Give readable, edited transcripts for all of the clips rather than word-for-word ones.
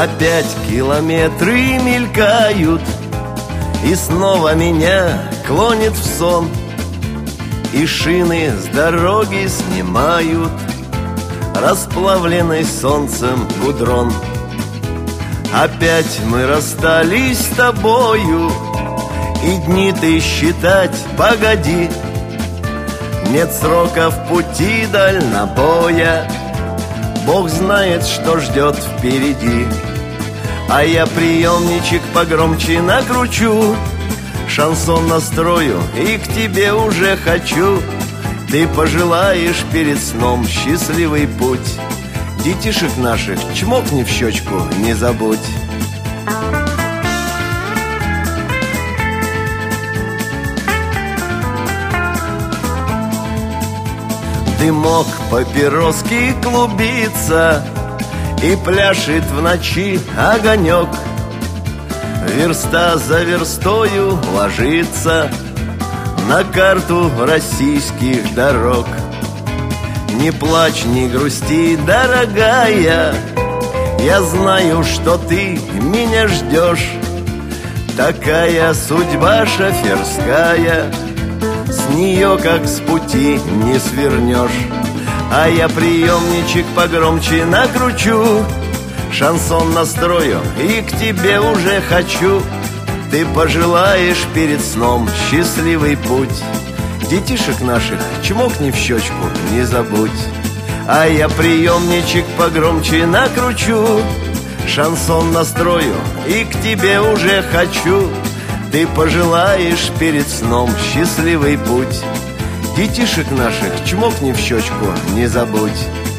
Опять километры мелькают, и снова меня клонит в сон, и шины с дороги снимают расплавленный солнцем гудрон. Опять мы расстались с тобою, и дни ты считать погоди. Нет срока в пути дальнобоя, Бог знает, что ждет впереди. А я приемничек погромче накручу, шансон настрою и к тебе уже хочу. Ты пожелаешь перед сном счастливый путь. Детишек наших чмокни в щечку, не забудь. Дымок папироски клубится, и пляшет в ночи огонек. Верста за верстою ложится на карту российских дорог. Не плачь, не грусти, дорогая, я знаю, что ты меня ждешь. Такая судьба шоферская, с нее как с пути не свернешь. А я приемничек погромче накручу, шансон настрою и к тебе уже хочу. Ты пожелаешь перед сном счастливый путь. Детишек наших чмокни в щечку, не забудь. А я приемничек погромче накручу, шансон настрою и к тебе уже хочу. Ты пожелаешь перед сном счастливый путь. Детишек наших чмокни в щечку, не забудь.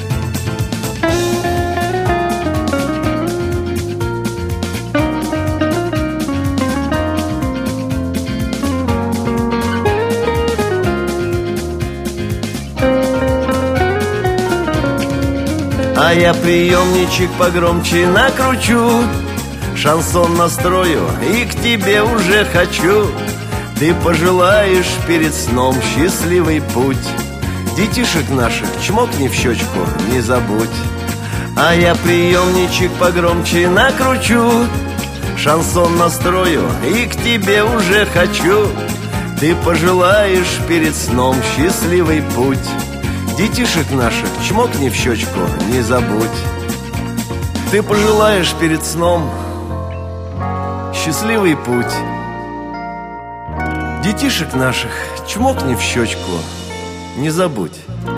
А я приемничек погромче накручу, шансон настрою и к тебе уже хочу. Ты пожелаешь перед сном счастливый путь. Детишек наших чмокни в щечку, не забудь. А я приемничек погромче накручу, шансон настрою и к тебе уже хочу. Ты пожелаешь перед сном счастливый путь. Детишек наших чмокни в щечку, не забудь. Ты пожелаешь перед сном счастливый путь. Детишек наших чмокни в щечку, не забудь.